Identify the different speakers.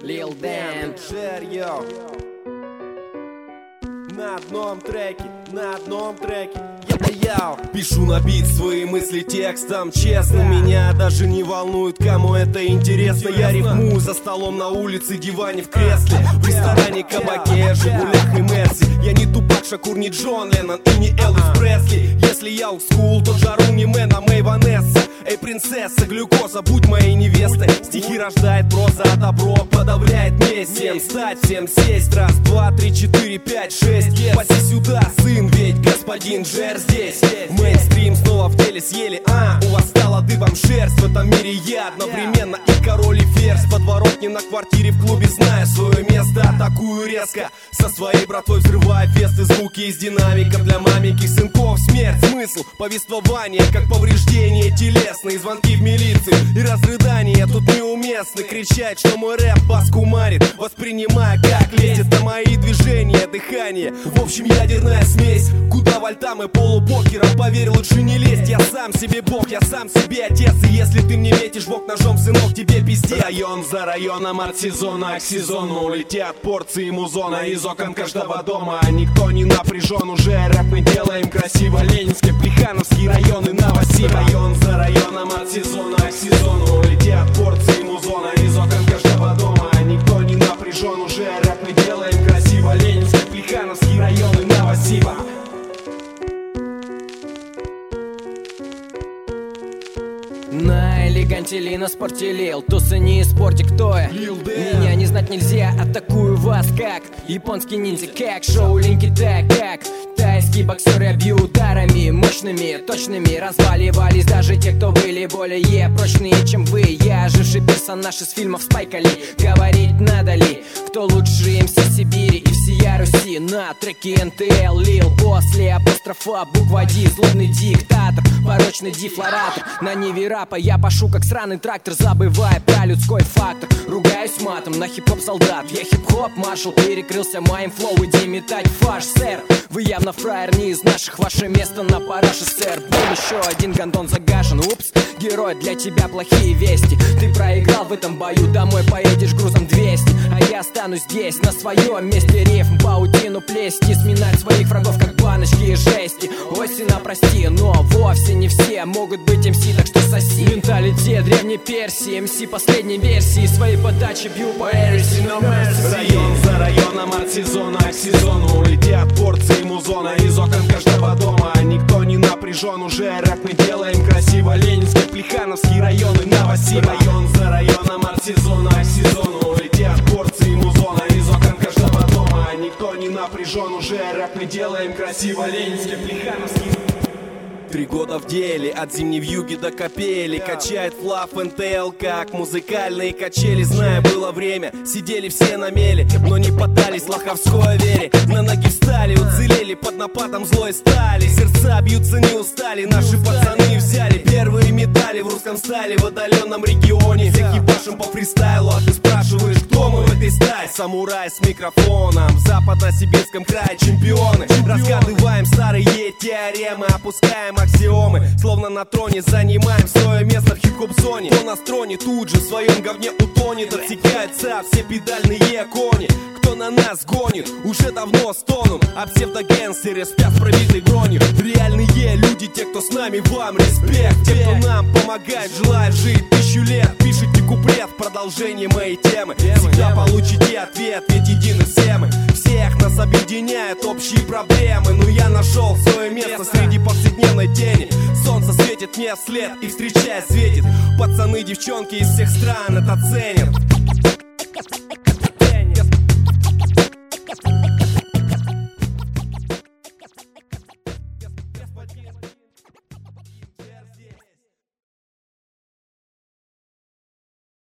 Speaker 1: Lil Dan.
Speaker 2: На одном треке я пишу на бит свои мысли текстом. Честно, меня даже не волнует, кому это интересно. Я рифмую за столом, на улице, диване, в кресле, в ресторане, кабаке, Жигулях и Мерси. Я не Тупак Шакур, не Джон Леннон и не Элвис Пресли. Если я олдскул, то жару не Мэн, а Мэй Ванесса. Эй, принцесса, глюкоза, будь моей невестой. Стихи рождает проза, а добро подавляет месть. Всем встать, всем сесть, раз, два, три, четыре, пять, шесть. Паси сюда, сын, ведь господин Джер здесь. Мейнстрим снова в деле съели, у вас стала дыбом шерсть. В этом мире я одновременно и король, и ферзь. Подворотни на квартире, в клубе, зная свое место. Атакую резко, со своей братвой взрывая фесты. Звуки из динамиков для маменьких сынков. Смерть, смысл, повествование, как повреждение телесные. Звонки в милицию и разрыдания тут неуместны. Кричать, что мой рэп бас кумарит, воспринимая как лесть. Это мои движения, дыхание, в общем ядерная смесь. Куда вольтам и полубокером, поверь, лучше не лезть. Я сам себе бог, я сам себе отец. И если ты мне метишь в бок ножом, сынок, тебе пиздец. Район за районом, от сезона к сезону летят порции музона из окон каждого дома. Никто не напряжен, уже рэп мы делаем красиво. Ленинский, Плехановский районы, Новосиб. Район за районом, от сезона к сезону летят порции музона из окон каждого дома. Никто не напряжен, уже рэп мы делаем красиво. Ленинский, Плехановский районы, Новосиба.
Speaker 1: На элеганте ли, на спорте лил, тусы не спорте, кто я? Меня не знать нельзя, атакую вас как японский ниндзя, как Шаолинь Китай, как тайский боксер. Я бью ударами мощными, точными. Разваливались даже те, кто были более прочные, чем вы. Я оживший персонаж из фильмов Спайка Ли. Говорить надо ли, кто лучше МС Сибири и всея Руси? На треке НТЛ лил, после апострофа буква Ди. Злобный диктатор, порочный дефлоратор. На ниве рапа я пашу как сраный трактор, забывая про людской фактор. Ругаюсь матом на хип-хоп солдат. Я хип-хоп маршал, перекрылся моим флоу. Иди метать фарш, сэр. Вы явно фраер не из наших, ваше место на параше, сэр. Был еще один гондон загашен, упс. Герой, для тебя плохие вести. Ты проиграл в этом бою, домой поедешь грузом 200. А я останусь здесь, на своем месте. Рифм, паутину плести, сминать своих врагов, как баночки и жести. Осина, прости, но вовсе не все могут быть МС, так что соси. Менталитет древней Персии, МС последней версии. Своей подачи бью по Эриси, но мерси.
Speaker 2: Район за районом, от сезона к сезону летят порции музона из окон каждого дома. Никто не напряжен, уже рэп мы делаем красиво. Ленинский, Плехановский районы, Новосиб. Район за районом, от сезона к сезону летят порции музона из окон каждого дома. Никто не напряжен, уже рэп мы делаем красиво. Ленинский, Плехановский. 3 года в деле, от зимней вьюги до капели. Качает флав НТЛ, как музыкальные качели. Зная, было время, сидели все на мели, но не поддались лоховской вере. На ноги встали, уцелели под нападом злой стали. Сердца бьются, не устали, наши пацаны взяли первые медали в русском стайле в отдаленном регионе. Всех ебашим по фристайлу, а ты спрашиваешь, кто мы в этой стае? Самурай с микрофоном, в западно-сибирском крае чемпионы. Разгадываем старые теоремы, опускаем аксиомы, словно на троне занимаем свое место в хип-хоп-зоне. Кто на строне, тут же в своем говне утонет. Отсекаются все педальные кони. Кто на нас гонит, уже давно стонут. А псевдогангстеры спят с пробитой бронью. Реальные люди, те, кто с нами, вам респект. Те, кто нам помогает, желают жить 1000 лет. Пишите куплет в продолжении моей темы. Всегда получите ответ, ведь едины все мы. Всех нас объединяют общие проблемы. Но я нашел свое место среди повседневной тени. Солнце светит мне вслед и встречая светит. Пацаны, девчонки из всех стран это ценят.